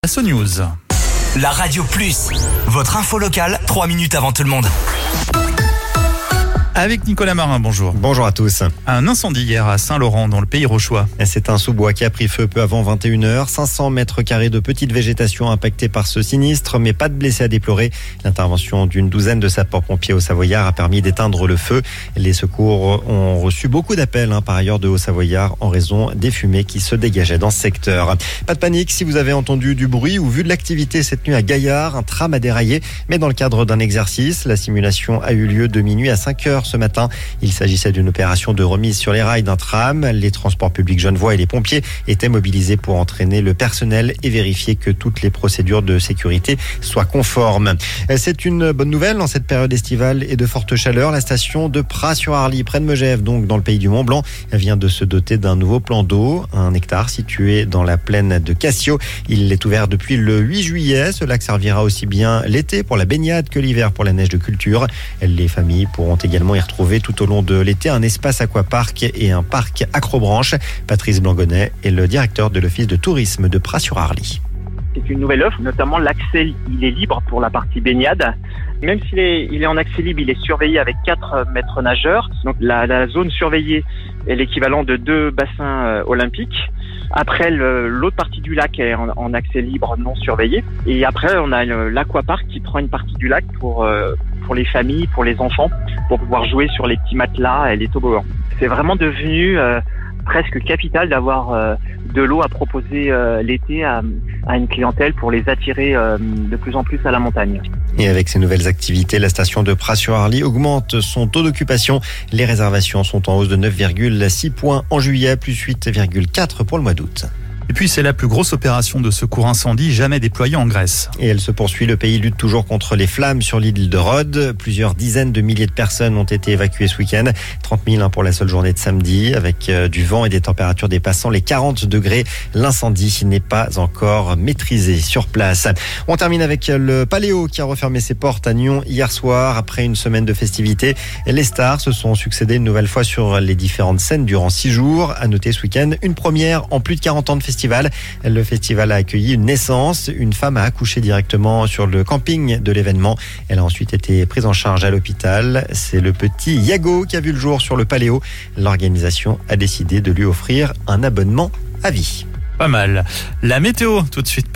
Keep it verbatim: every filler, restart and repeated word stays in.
Asso News. La Radio Plus, votre info locale, trois minutes avant tout le monde. Avec Nicolas Marin, bonjour. Bonjour à tous. Un incendie hier à Saint-Laurent, dans le Pays Rochois. C'est un sous-bois qui a pris feu peu avant vingt et une heures. cinq cents mètres carrés de petite végétation impactée par ce sinistre, mais pas de blessés à déplorer. L'intervention d'une douzaine de sapeurs-pompiers au Savoyard a permis d'éteindre le feu. Les secours ont reçu beaucoup d'appels, hein, par ailleurs, de Haut-Savoyard en raison des fumées qui se dégageaient dans ce secteur. Pas de panique si vous avez entendu du bruit ou vu de l'activité cette nuit à Gaillard. Un tram a déraillé, mais dans le cadre d'un exercice. La simulation a eu lieu de minuit à cinq heures ce matin. Il s'agissait d'une opération de remise sur les rails d'un tram. Les transports publics genevois et les pompiers étaient mobilisés pour entraîner le personnel et vérifier que toutes les procédures de sécurité soient conformes. C'est une bonne nouvelle en cette période estivale et de forte chaleur. La station de Pras-sur-Arly, près de Megève, donc dans le pays du Mont-Blanc, vient de se doter d'un nouveau plan d'eau, un hectare situé dans la plaine de Cassio. Il est ouvert depuis le huit juillet. Ce lac servira aussi bien l'été pour la baignade que l'hiver pour la neige de culture. Les familles pourront également y retrouver tout au long de l'été un espace aquapark et un parc acrobranche. Patrice Blangonnet est le directeur de l'office de tourisme de Pras-sur-Arly. C'est une nouvelle offre, notamment l'accès, il est libre pour la partie baignade. Même s'il est, il est en accès libre, il est surveillé avec quatre maîtres nageurs. Donc la, la zone surveillée est l'équivalent de deux bassins euh, olympiques. Après, le, l'autre partie du lac est en, en accès libre non surveillé. Et après, on a le, l'aquapark qui prend une partie du lac pour, euh, pour les familles, pour les enfants, pour pouvoir jouer sur les petits matelas et les toboggans. C'est vraiment devenu euh, presque capital d'avoir euh, de l'eau à proposer euh, l'été à, à une clientèle pour les attirer euh, de plus en plus à la montagne. Et avec ces nouvelles activités, la station de Pras-sur-Arly augmente son taux d'occupation. Les réservations sont en hausse de neuf virgule six points en juillet, plus huit virgule quatre pour le mois d'août. Et puis c'est la plus grosse opération de secours incendie jamais déployée en Grèce. Et elle se poursuit. Le pays lutte toujours contre les flammes sur l'île de Rhodes. Plusieurs dizaines de milliers de personnes ont été évacuées ce week-end. trente mille hein, pour la seule journée de samedi, avec euh, du vent et des températures dépassant les quarante degrés. L'incendie n'est pas encore maîtrisé sur place. On termine avec le Paléo qui a refermé ses portes à Nyon hier soir. Après une semaine de festivités, les stars se sont succédé une nouvelle fois sur les différentes scènes durant six jours. À noter ce week-end, une première en plus de quarante ans de festival. Le festival a accueilli une naissance. Une femme a accouché directement sur le camping de l'événement. Elle a ensuite été prise en charge à l'hôpital. C'est le petit Yago qui a vu le jour sur le Paléo. L'organisation a décidé de lui offrir un abonnement à vie. Pas mal. La météo, tout de suite.